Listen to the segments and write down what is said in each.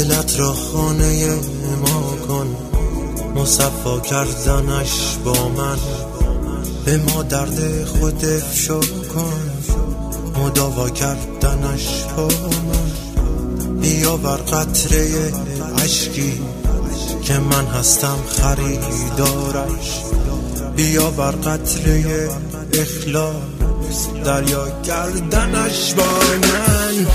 دلت را خانه ما کن، مصفا کردنش با من. به ما درد خود افشا کن، مداوا کردنش با من. بیاور قطره عشقی که من هستم خریدارش. بیاور قطره اخلاص، دریا کردنش با من.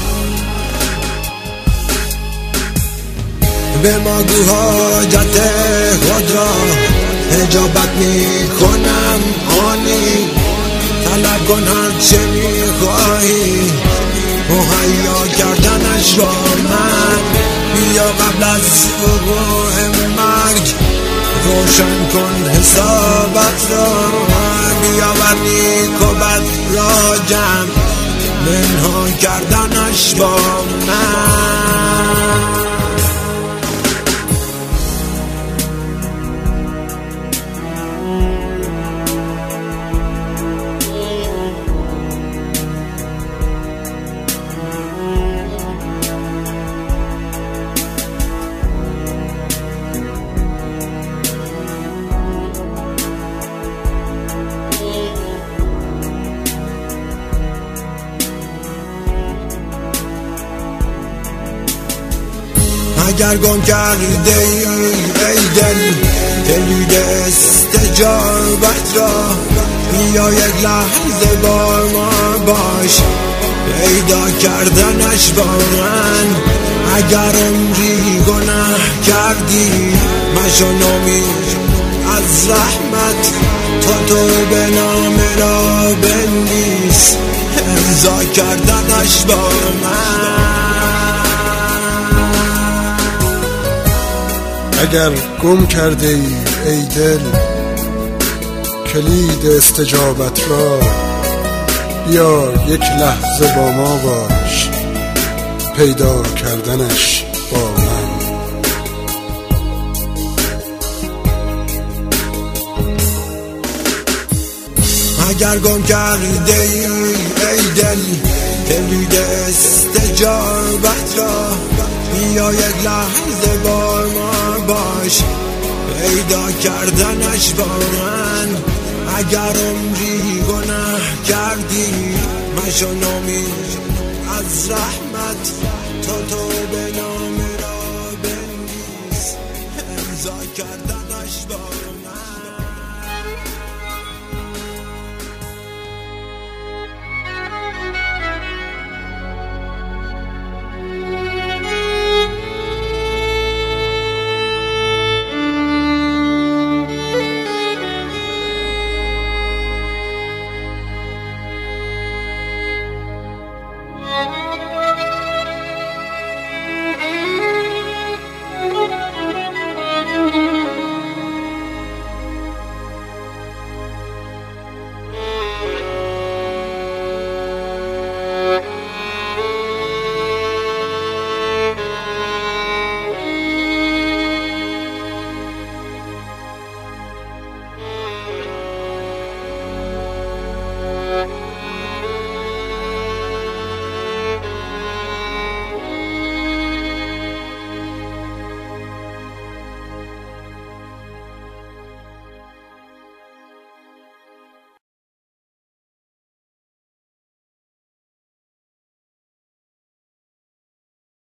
به ما گو حاجت خود را اجابت می کنم آنی. طلب کن هرچه می خواهی، مهیا کردنش با من. بیا قبل از وقوع مرگ روشن کن حسابت را. بیاور نیک و بد را جمع منها کردنش با من. اگر گم کرده ای دل کلید استجابت را، بیا یک لحظه با ما باش پیدا کردنش با من. اگر عمری گناه کردی مشو نومید از رحمت، تو به نام را بنویس امضا کردنش با من. اگر گم کرده ای دل کلید استجابت را، بیا یک لحظه با ما باش پیدا کردنش با من. اگر گم کرده ای دل کلید استجابت را، بیا یک لحظه با ما باش پیدا کردنش با من. اگر عمری گناه کردی مشو نومید از رحمت، تو به نام را بنویس امضا کردنش با من.